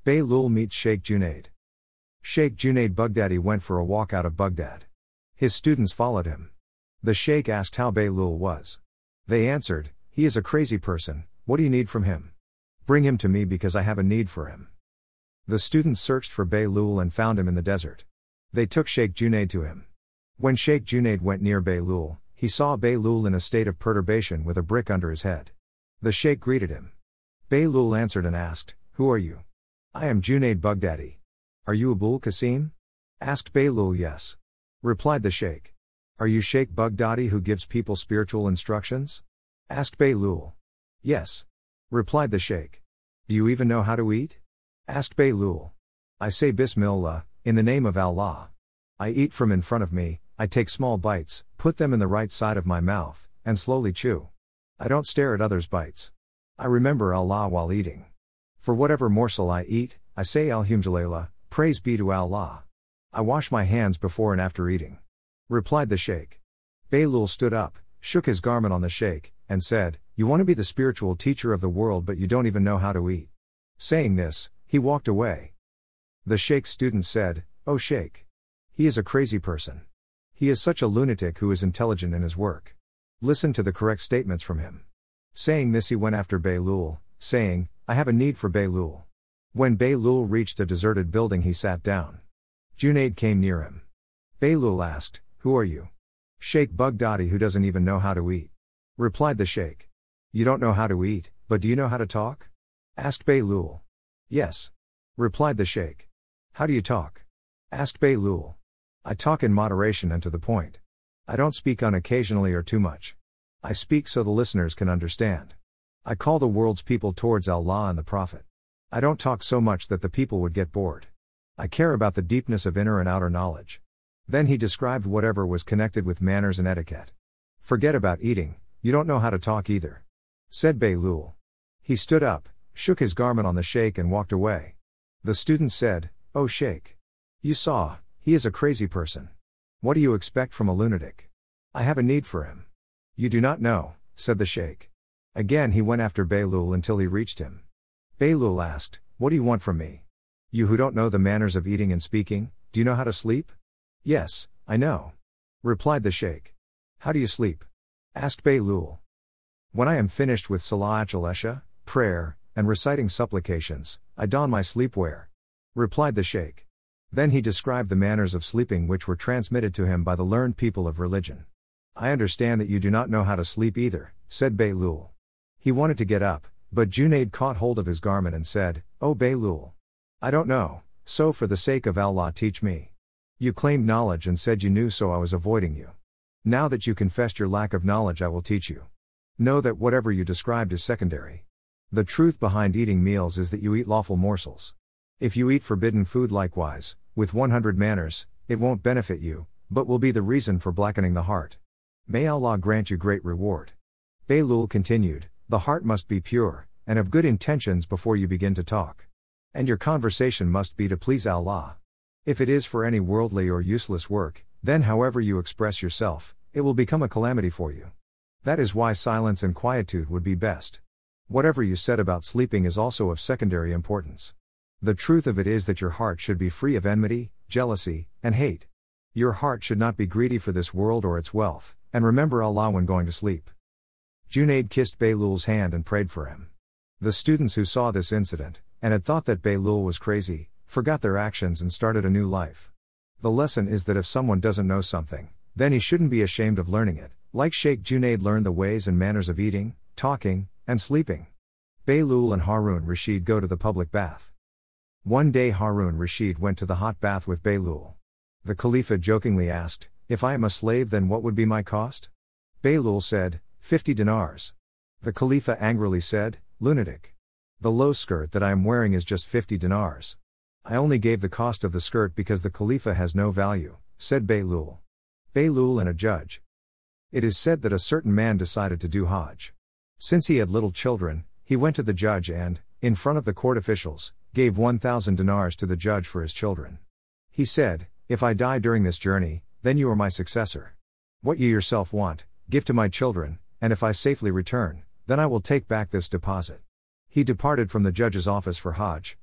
Behlul meets Sheikh Junaid. Sheikh Junaid Baghdadi went for a walk out of Baghdad. His students followed him. The sheikh asked how Behlul was. They answered, "He is a crazy person, what do you need from him? Bring him to me because I have a need for him." The students searched for Behlul and found him in the desert. They took Sheikh Junaid to him. When Sheikh Junaid went near Behlul, he saw Behlul in a state of perturbation with a brick under his head. The sheikh greeted him. Behlul answered and asked, "Who are you?" "I am Junaid Baghdadi." "Are you Abul Qasim?" asked Behlul. "Yes," replied the sheikh. "Are you Sheikh Baghdadi who gives people spiritual instructions?" asked Behlul. "Yes," replied the sheikh. "Do you even know how to eat?" asked Behlul. "I say Bismillah, in the name of Allah. I eat from in front of me, I take small bites, put them in the right side of my mouth, and slowly chew. I don't stare at others' bites. I remember Allah while eating. For whatever morsel I eat, I say Alhamdulillah, praise be to Allah. I wash my hands before and after eating," replied the sheikh. Behlul stood up, shook his garment on the sheikh, and said, "You want to be the spiritual teacher of the world but you don't even know how to eat." Saying this, he walked away. The sheikh's students said, "Oh sheikh! He is a crazy person. He is such a lunatic who is intelligent in his work. Listen to the correct statements from him." Saying this he went after Behlul, saying, "I have a need for Behlul." When Behlul reached a deserted building he sat down. Junaid came near him. Behlul asked, "Who are you?" "Sheikh Baghdadi who doesn't even know how to eat," replied the sheikh. "You don't know how to eat, but do you know how to talk?" asked Behlul. "Yes," replied the sheikh. "How do you talk?" asked Behlul. "I talk in moderation and to the point. I don't speak unoccasionally or too much. I speak so the listeners can understand. I call the world's people towards Allah and the Prophet. I don't talk so much that the people would get bored. I care about the deepness of inner and outer knowledge." Then he described whatever was connected with manners and etiquette. "Forget about eating, you don't know how to talk either," said Behlul. He stood up, shook his garment on the sheikh and walked away. The student said, "Oh sheikh! You saw, he is a crazy person. What do you expect from a lunatic? I have a need for him." "You do not know," said the sheikh. Again he went after Behlul until he reached him. Behlul asked, "What do you want from me? You who don't know the manners of eating and speaking, do you know how to sleep?" "Yes, I know," replied the sheikh. "How do you sleep?" asked Behlul. "When I am finished with Salat al-Isha, prayer, and reciting supplications, I don my sleepwear," replied the sheikh. Then he described the manners of sleeping which were transmitted to him by the learned people of religion. "I understand that you do not know how to sleep either," said Behlul. He wanted to get up, but Junaid caught hold of his garment and said, "Oh Behlul! I don't know, so for the sake of Allah teach me. You claimed knowledge and said you knew, so I was avoiding you. Now that you confessed your lack of knowledge I will teach you. Know that whatever you described is secondary. The truth behind eating meals is that you eat lawful morsels. If you eat forbidden food likewise, with 100 manners, it won't benefit you, but will be the reason for blackening the heart. May Allah grant you great reward." Behlul continued, "The heart must be pure, and of good intentions before you begin to talk. And your conversation must be to please Allah. If it is for any worldly or useless work, then however you express yourself, it will become a calamity for you. That is why silence and quietude would be best. Whatever you said about sleeping is also of secondary importance. The truth of it is that your heart should be free of enmity, jealousy, and hate. Your heart should not be greedy for this world or its wealth, and remember Allah when going to sleep." Junaid kissed Behlul's hand and prayed for him. The students who saw this incident, and had thought that Behlul was crazy, forgot their actions and started a new life. The lesson is that if someone doesn't know something, then he shouldn't be ashamed of learning it, like Sheikh Junaid learned the ways and manners of eating, talking, and sleeping. Behlul and Harun Rashid go to the public bath. One day Harun Rashid went to the hot bath with Behlul. The Khalifa jokingly asked, "If I am a slave then what would be my cost?" Behlul said, 50 dinars. The Khalifa angrily said, "Lunatic. The low skirt that I am wearing is just 50 dinars. I only gave the cost of the skirt because the Khalifa has no value," said Behlul. Behlul and a judge. It is said that a certain man decided to do Hajj. Since he had little children, he went to the judge and, in front of the court officials, gave 1,000 dinars to the judge for his children. He said, "If I die during this journey, then you are my successor. What you yourself want, give to my children, and if I safely return, then I will take back this deposit." He departed from the judge's office for Hajj,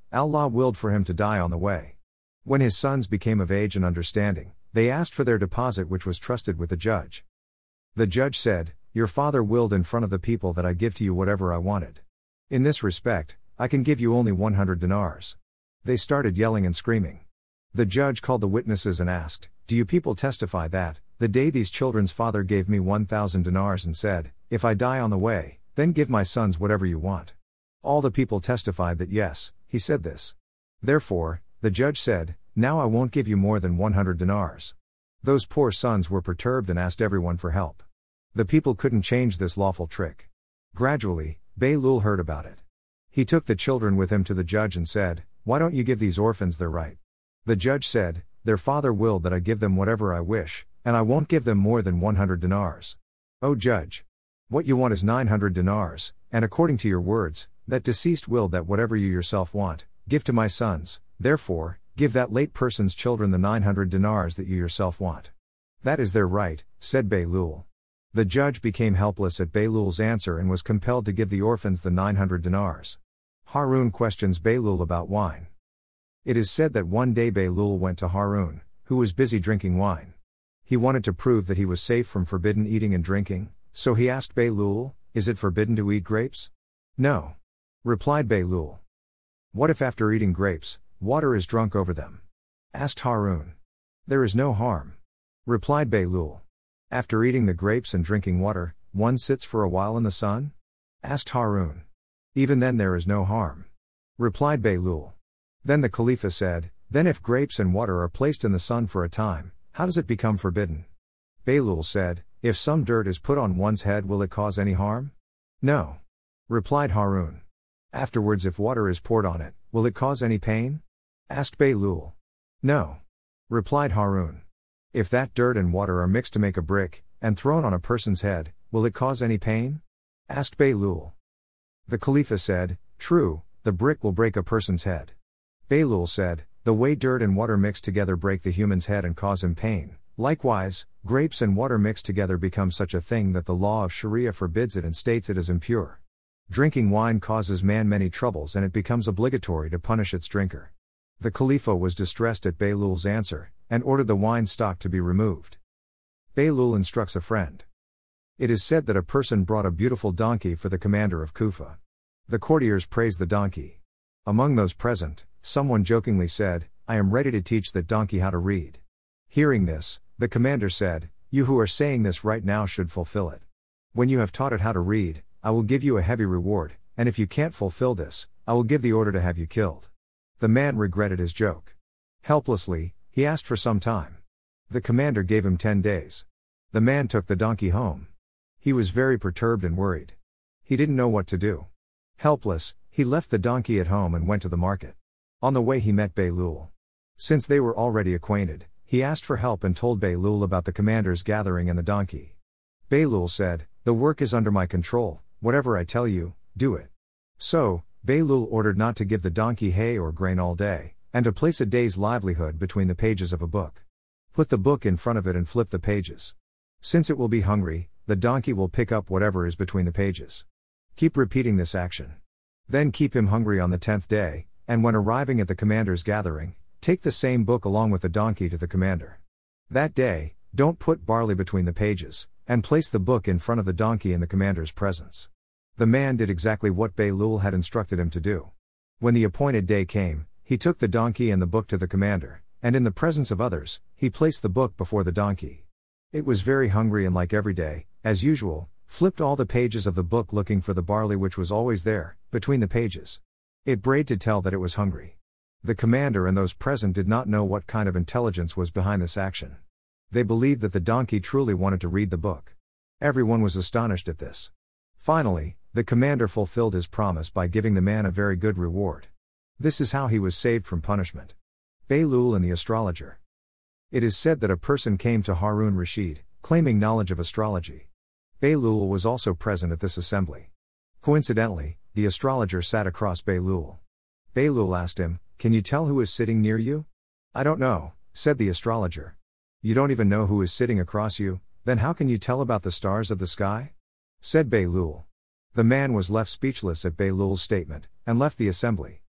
Allah willed for him to die on the way. When his sons became of age and understanding, they asked for their deposit, which was trusted with the judge. The judge said, "Your father willed in front of the people that I give to you whatever I wanted. In this respect, I can give you only 100 dinars." They started yelling and screaming. The judge called the witnesses and asked, "Do you people testify that, the day these children's father gave me 1,000 dinars and said, 'If I die on the way, then give my sons whatever you want'?" All the people testified that yes, he said this. Therefore, the judge said, "Now I won't give you more than 100 dinars. Those poor sons were perturbed and asked everyone for help. The people couldn't change this lawful trick. Gradually, Bahlul heard about it. He took the children with him to the judge and said, "Why don't you give these orphans their right?" The judge said, "Their father willed that I give them whatever I wish, and I won't give them more than 100 dinars. O judge! What you want is 900 dinars, and according to your words, that deceased willed that whatever you yourself want, give to my sons, therefore, give that late person's children the 900 dinars that you yourself want." "That is their right," said Bahlul. The judge became helpless at Bahlul's answer and was compelled to give the orphans the 900 dinars. Harun questions Bahlul about wine. It is said that one day Bahlul went to Harun, who was busy drinking wine. He wanted to prove that he was safe from forbidden eating and drinking, so he asked Bahlul, "Is it forbidden to eat grapes?" "No," replied Bahlul. "What if after eating grapes, water is drunk over them?" asked Harun. "There is no harm," replied Bahlul. "After eating the grapes and drinking water, one sits for a while in the sun?" asked Harun. "Even then there is no harm," replied Bahlul. Then the Khalifa said, "Then if grapes and water are placed in the sun for a time, how does it become forbidden?" Bahlul said, "If some dirt is put on one's head, will it cause any harm?" "No," replied Harun. "Afterwards, if water is poured on it, will it cause any pain?" asked Bahlul. "No," replied Harun. "If that dirt and water are mixed to make a brick, and thrown on a person's head, will it cause any pain?" asked Bahlul. The Khalifa said, "True, the brick will break a person's head." Bahlul said, "The way dirt and water mixed together break the human's head and cause him pain, likewise, grapes and water mixed together become such a thing that the law of Sharia forbids it and states it is impure. Drinking wine causes man many troubles and it becomes obligatory to punish its drinker." The Khalifa was distressed at Bahlul's answer, and ordered the wine stock to be removed. Bahlul instructs a friend. It is said that a person brought a beautiful donkey for the commander of Kufa. The courtiers praised the donkey. Among those present, someone jokingly said, "I am ready to teach that donkey how to read." Hearing this, the commander said, "You who are saying this right now should fulfill it. When you have taught it how to read, I will give you a heavy reward, and if you can't fulfill this, I will give the order to have you killed." The man regretted his joke. Helplessly, he asked for some time. The commander gave him 10 days. The man took the donkey home. He was very perturbed and worried. He didn't know what to do. Helpless, he left the donkey at home and went to the market. On the way he met Bahlul. Since they were already acquainted, he asked for help and told Bahlul about the commander's gathering and the donkey. Bahlul said, "The work is under my control, whatever I tell you, do it." So, Bahlul ordered not to give the donkey hay or grain all day, and to place a day's livelihood between the pages of a book. Put the book in front of it and flip the pages. Since it will be hungry, the donkey will pick up whatever is between the pages. Keep repeating this action. Then keep him hungry on the 10th day, and when arriving at the commander's gathering, take the same book along with the donkey to the commander. That day, don't put barley between the pages, and place the book in front of the donkey in the commander's presence. The man did exactly what Bahlul had instructed him to do. When the appointed day came, he took the donkey and the book to the commander, and in the presence of others, he placed the book before the donkey. It was very hungry and, like every day, as usual, flipped all the pages of the book looking for the barley which was always there, between the pages. It brayed to tell that it was hungry. The commander and those present did not know what kind of intelligence was behind this action. They believed that the donkey truly wanted to read the book. Everyone was astonished at this. Finally, the commander fulfilled his promise by giving the man a very good reward. This is how he was saved from punishment. Bahlul and the astrologer. It is said that a person came to Harun Rashid, claiming knowledge of astrology. Bahlul was also present at this assembly. Coincidentally, the astrologer sat across Bahlul. Bahlul asked him, "Can you tell who is sitting near you?" "I don't know," said the astrologer. "You don't even know who is sitting across you, then how can you tell about the stars of the sky?" said Bahlul. The man was left speechless at Bahlul's statement, and left the assembly.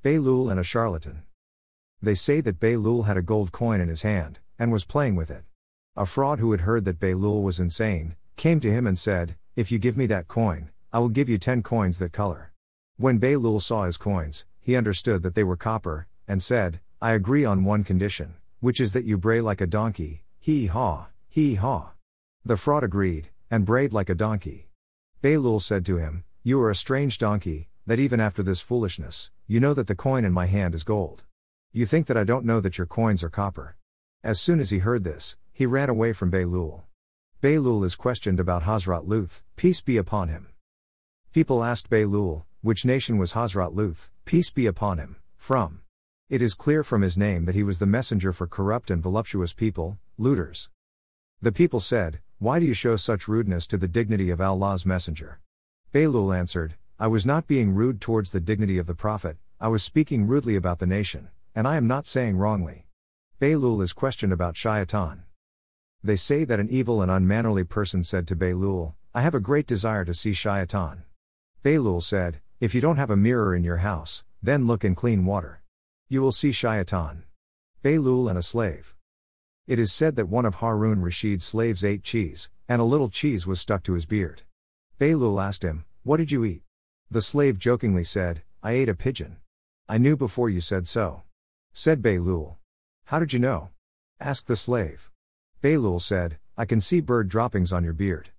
Behlul and a charlatan. They say that Behlul had a gold coin in his hand, and was playing with it. A fraud who had heard that Behlul was insane, came to him and said, "If you give me that coin, I will give you 10 coins that color." When Behlul saw his coins, he understood that they were copper, and said, "I agree on one condition, which is that you bray like a donkey, hee-haw, hee-haw." The fraud agreed, and brayed like a donkey. Behlul said to him, "You are a strange donkey, that even after this foolishness, you know that the coin in my hand is gold. You think that I don't know that your coins are copper." As soon as he heard this, he ran away from Behlul. Behlul is questioned about Hazrat Luth, peace be upon him. People asked Behlul, which nation was Hazrat Luth, peace be upon him, from? It is clear from his name that he was the messenger for corrupt and voluptuous people, looters. The people said, "Why do you show such rudeness to the dignity of Allah's messenger?" Behlul answered, "I was not being rude towards the dignity of the Prophet, I was speaking rudely about the nation, and I am not saying wrongly." Behlul is questioned about Shaitan. They say that an evil and unmannerly person said to Behlul, "I have a great desire to see Shaitan." Behlul said, "If you don't have a mirror in your house, then look in clean water. You will see Shaitan." Behlul and a slave. It is said that one of Harun Rashid's slaves ate cheese, and a little cheese was stuck to his beard. Behlul asked him, "What did you eat?" The slave jokingly said, "I ate a pigeon." "I knew before you said so." Said Behlul. "How did you know?" asked the slave. Behlul said, "I can see bird droppings on your beard."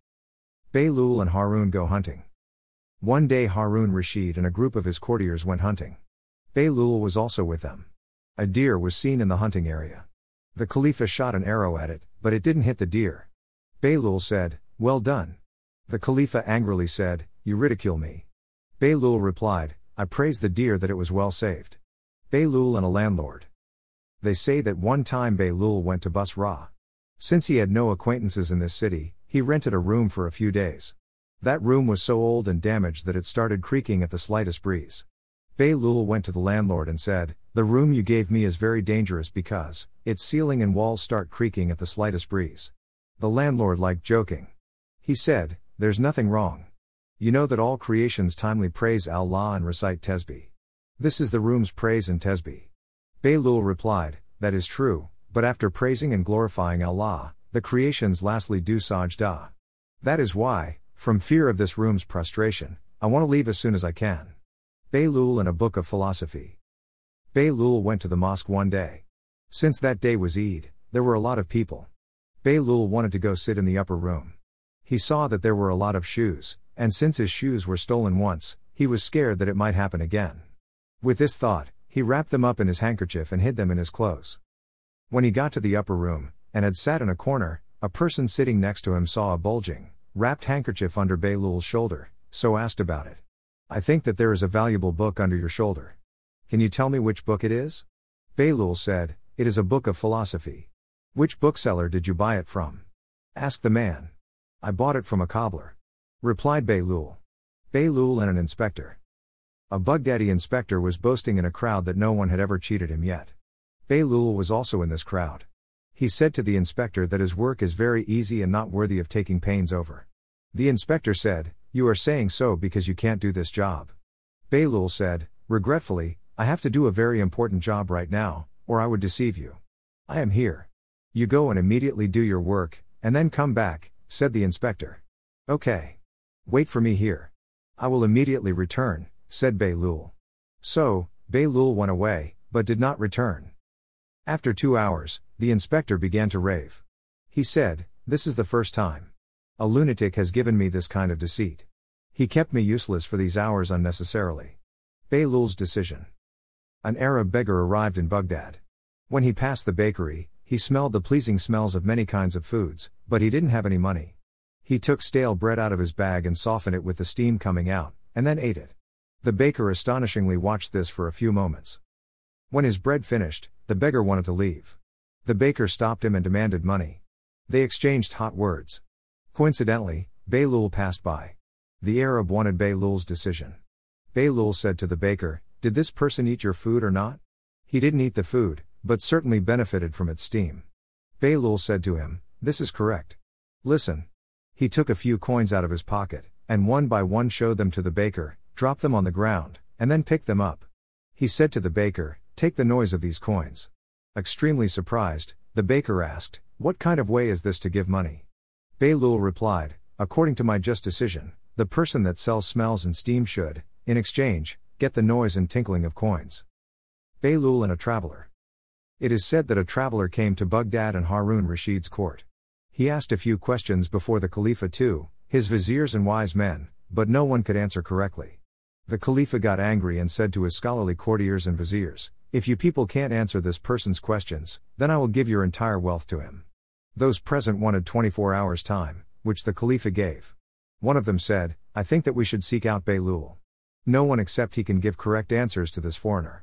Behlul and Harun go hunting. One day Harun Rashid and a group of his courtiers went hunting. Behlul was also with them. A deer was seen in the hunting area. The Khalifa shot an arrow at it, but it didn't hit the deer. Behlul said, "Well done." The Khalifa angrily said, "You ridicule me." Behlul replied, "I praise the deer that it was well saved." Behlul and a landlord. They say that one time Behlul went to Basra. Since he had no acquaintances in this city, he rented a room for a few days. That room was so old and damaged that it started creaking at the slightest breeze. Behlul went to the landlord and said, "The room you gave me is very dangerous because its ceiling and walls start creaking at the slightest breeze." The landlord liked joking. He said, "There's nothing wrong. You know that all creations timely praise Allah and recite Tesbih. This is the room's praise and Tesbih." Behlul replied, "That is true, but after praising and glorifying Allah, the creations lastly do sajda. That is why, from fear of this room's prostration, I want to leave as soon as I can." Behlul and a book of philosophy. Behlul went to the mosque one day. Since that day was Eid, there were a lot of people. Behlul wanted to go sit in the upper room. He saw that there were a lot of shoes, and since his shoes were stolen once, he was scared that it might happen again. With this thought, he wrapped them up in his handkerchief and hid them in his clothes. When he got to the upper room, and had sat in a corner, a person sitting next to him saw a bulging, wrapped handkerchief under Behlul's shoulder, so asked about it. "I think that there is a valuable book under your shoulder. Can you tell me which book it is?" Behlul said, "It is a book of philosophy." "Which bookseller did you buy it from?" asked the man. "I bought it from a cobbler," replied Behlul. Behlul and an inspector. A Baghdadi inspector was boasting in a crowd that no one had ever cheated him yet. Behlul was also in this crowd. He said to the inspector that his work is very easy and not worthy of taking pains over. The inspector said, "You are saying so because you can't do this job." Behlul said, "Regretfully, I have to do a very important job right now, or I would deceive you. I am here. You go and immediately do your work, and then come back," said the inspector. "Okay. Wait for me here. I will immediately return," said Behlul. So, Behlul went away, but did not return. After 2 hours, the inspector began to rave. He said, "This is the first time. A lunatic has given me this kind of deceit. He kept me useless for these hours unnecessarily." Behlul's decision. An Arab beggar arrived in Baghdad. When he passed the bakery, he smelled the pleasing smells of many kinds of foods, but he didn't have any money. He took stale bread out of his bag and softened it with the steam coming out, and then ate it. The baker astonishingly watched this for a few moments. When his bread finished, the beggar wanted to leave. The baker stopped him and demanded money. They exchanged hot words. Coincidentally, Behlul passed by. The Arab wanted Behlul's decision. Behlul said to the baker, "Did this person eat your food or not?" "He didn't eat the food, but certainly benefited from its steam." Behlul said to him, "This is correct. Listen." He took a few coins out of his pocket, and one by one showed them to the baker, dropped them on the ground, and then picked them up. He said to the baker, "Take the noise of these coins." Extremely surprised, the baker asked, "What kind of way is this to give money?" Behlul replied, "According to my just decision, the person that sells smells and steam should, in exchange, get the noise and tinkling of coins." Behlul and a traveler. It is said that a traveler came to Baghdad and Harun Rashid's court. He asked a few questions before the Khalifa too, his viziers and wise men, but no one could answer correctly. The Khalifa got angry and said to his scholarly courtiers and viziers, "If you people can't answer this person's questions, then I will give your entire wealth to him." Those present wanted 24 hours' time, which the Khalifa gave. One of them said, "I think that we should seek out Behlul. No one except he can give correct answers to this foreigner."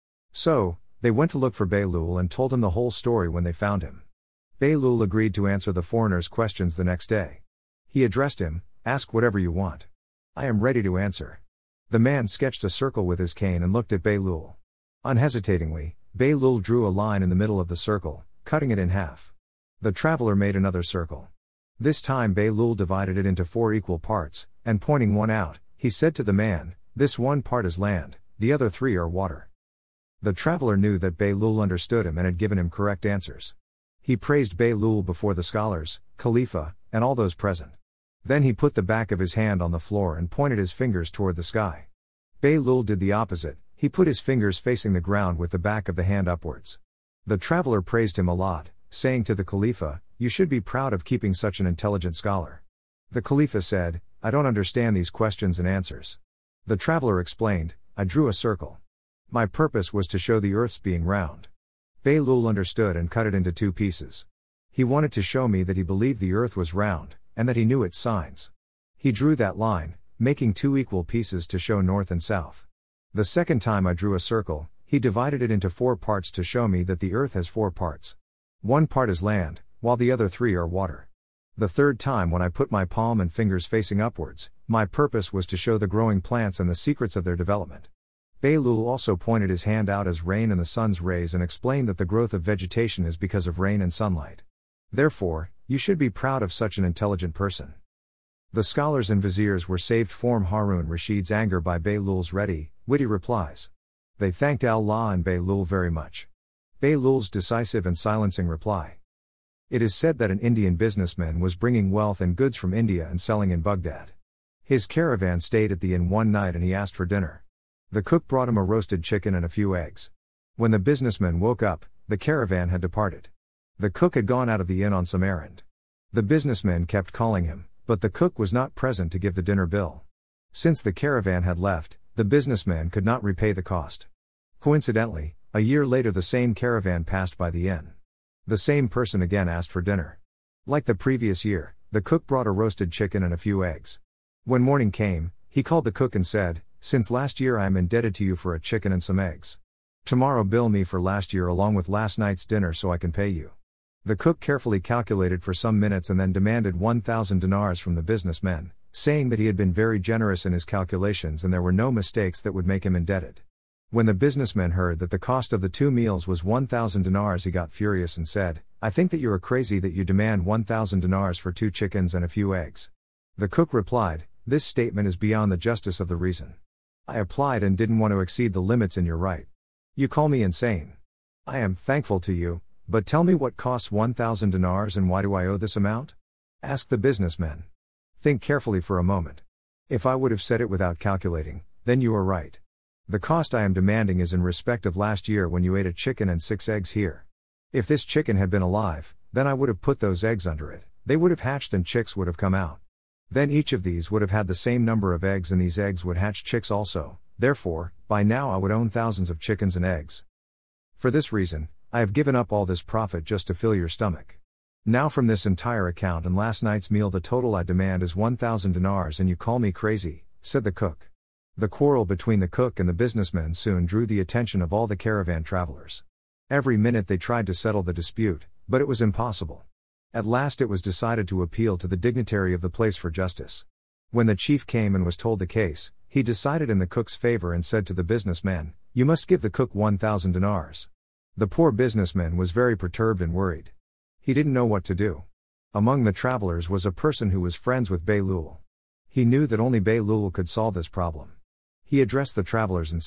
So, they went to look for Behlul and told him the whole story when they found him. Behlul agreed to answer the foreigner's questions the next day. He addressed him, "Ask whatever you want. I am ready to answer." The man sketched a circle with his cane and looked at Behlul. Unhesitatingly, Behlul drew a line in the middle of the circle, cutting it in half. The traveler made another circle. This time Behlul divided it into 4 equal parts, and pointing one out, he said to the man, "This one part is land, the other 3 are water." The traveler knew that Behlul understood him and had given him correct answers. He praised Behlul before the scholars, Khalifa, and all those present. Then he put the back of his hand on the floor and pointed his fingers toward the sky. Behlul did the opposite, he put his fingers facing the ground with the back of the hand upwards. The traveler praised him a lot, saying to the Khalifa, "You should be proud of keeping such an intelligent scholar." The Khalifa said, "I don't understand these questions and answers." The traveler explained, "I drew a circle. My purpose was to show the earth's being round." Behlul understood and cut it into 2 pieces. He wanted to show me that he believed the earth was round, and that he knew its signs. He drew that line, making 2 equal pieces to show north and south. The second time I drew a circle, he divided it into 4 parts to show me that the earth has 4 parts. 1 part is land, while the other 3 are water. The third time when I put my palm and fingers facing upwards, my purpose was to show the growing plants and the secrets of their development. Behlul also pointed his hand out as rain and the sun's rays and explained that the growth of vegetation is because of rain and sunlight. Therefore, you should be proud of such an intelligent person. The scholars and viziers were saved from Harun Rashid's anger by Behlul's ready, witty replies. They thanked Allah and Behlul very much. Behlul's decisive and silencing reply. It is said that an Indian businessman was bringing wealth and goods from India and selling in Baghdad. His caravan stayed at the inn one night and he asked for dinner. The cook brought him a roasted chicken and a few eggs. When the businessman woke up, the caravan had departed. The cook had gone out of the inn on some errand. The businessman kept calling him, but the cook was not present to give the dinner bill. Since the caravan had left, the businessman could not repay the cost. Coincidentally, a year later the same caravan passed by the inn. The same person again asked for dinner. Like the previous year, the cook brought a roasted chicken and a few eggs. When morning came, he called the cook and said, "Since last year I am indebted to you for a chicken and some eggs. Tomorrow bill me for last year along with last night's dinner so I can pay you." The cook carefully calculated for some minutes and then demanded 1,000 dinars from the businessman, saying that he had been very generous in his calculations and there were no mistakes that would make him indebted. When the businessman heard that the cost of the 2 meals was 1,000 dinars, he got furious and said, "I think that you are crazy that you demand 1,000 dinars for 2 chickens and a few eggs." The cook replied, "This statement is beyond the justice of the reason. I applied and didn't want to exceed the limits in your right. You call me insane. I am thankful to you, but tell me what costs 1,000 dinars and why do I owe this amount?" Asked the businessman. "Think carefully for a moment. If I would have said it without calculating, then you are right. The cost I am demanding is in respect of last year when you ate a chicken and 6 eggs here. If this chicken had been alive, then I would have put those eggs under it, they would have hatched and chicks would have come out. Then each of these would have had the same number of eggs and these eggs would hatch chicks also, therefore, by now I would own thousands of chickens and eggs. For this reason, I have given up all this profit just to fill your stomach. Now from this entire account and last night's meal the total I demand is 1,000 dinars and you call me crazy," said the cook. The quarrel between the cook and the businessman soon drew the attention of all the caravan travelers. Every minute they tried to settle the dispute, but it was impossible. At last it was decided to appeal to the dignitary of the place for justice. When the chief came and was told the case, he decided in the cook's favor and said to the businessman, "You must give the cook 1,000 dinars." The poor businessman was very perturbed and worried. He didn't know what to do. Among the travelers was a person who was friends with Behlul. He knew that only Behlul could solve this problem. He addressed the travelers and said,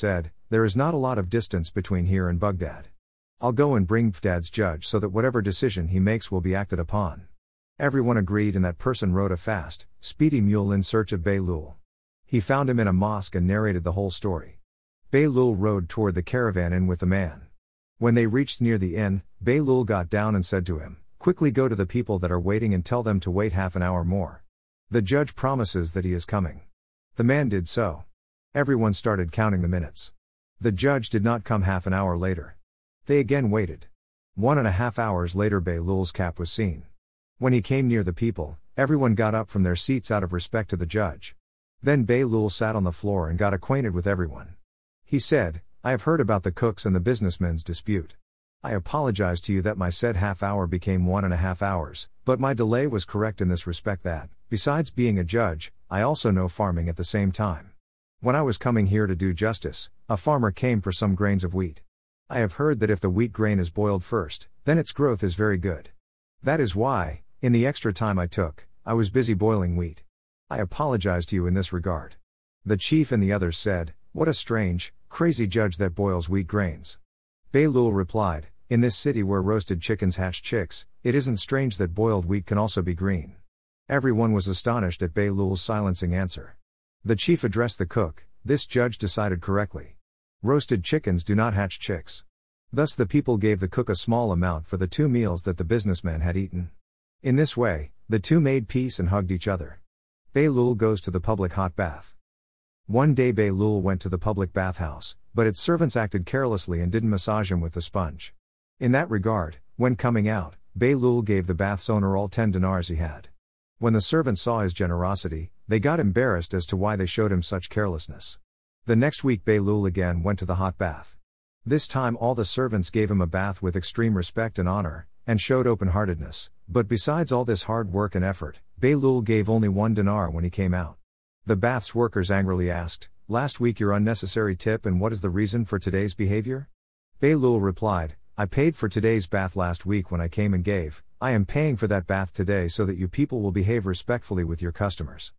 there is not a lot of distance between here and Baghdad. I'll go and bring Baghdad's judge so that whatever decision he makes will be acted upon. Everyone agreed, and that person rode a fast, speedy mule in search of Bahlul. He found him in a mosque and narrated the whole story. Bahlul rode toward the caravan inn with the man. When they reached near the inn, Bahlul got down and said to him, "Quickly go to the people that are waiting and tell them to wait half an hour more. The judge promises that he is coming." The man did so. Everyone started counting the minutes. The judge did not come half an hour later. They again waited. 1.5 hours later Bahlul's cap was seen. When he came near the people, everyone got up from their seats out of respect to the judge. Then Bahlul sat on the floor and got acquainted with everyone. He said, "I have heard about the cooks and the businessmen's dispute. I apologize to you that my said half hour became 1.5 hours, but my delay was correct in this respect that, besides being a judge, I also know farming at the same time. When I was coming here to do justice, a farmer came for some grains of wheat. I have heard that if the wheat grain is boiled first, then its growth is very good. That is why, in the extra time I took, I was busy boiling wheat. I apologize to you in this regard." The chief and the others said, "What a strange, crazy judge that boils wheat grains." Bahlul replied, "In this city where roasted chickens hatch chicks, it isn't strange that boiled wheat can also be green." Everyone was astonished at Bahlul's silencing answer. The chief addressed the cook, "This judge decided correctly. Roasted chickens do not hatch chicks." Thus the people gave the cook a small amount for the 2 meals that the businessman had eaten. In this way, the two made peace and hugged each other. Bahlul goes to the public hot bath. One day Bahlul went to the public bathhouse, but its servants acted carelessly and didn't massage him with the sponge. In that regard, when coming out, Bahlul gave the bath's owner all 10 dinars he had. When the servants saw his generosity, they got embarrassed as to why they showed him such carelessness. The next week Bahlul again went to the hot bath. This time all the servants gave him a bath with extreme respect and honor, and showed open-heartedness, but besides all this hard work and effort, Bahlul gave only 1 dinar when he came out. The bath's workers angrily asked, "Last week your unnecessary tip, and what is the reason for today's behavior?" Bahlul replied, "I paid for today's bath last week when I came and gave. I am paying for that bath today so that you people will behave respectfully with your customers."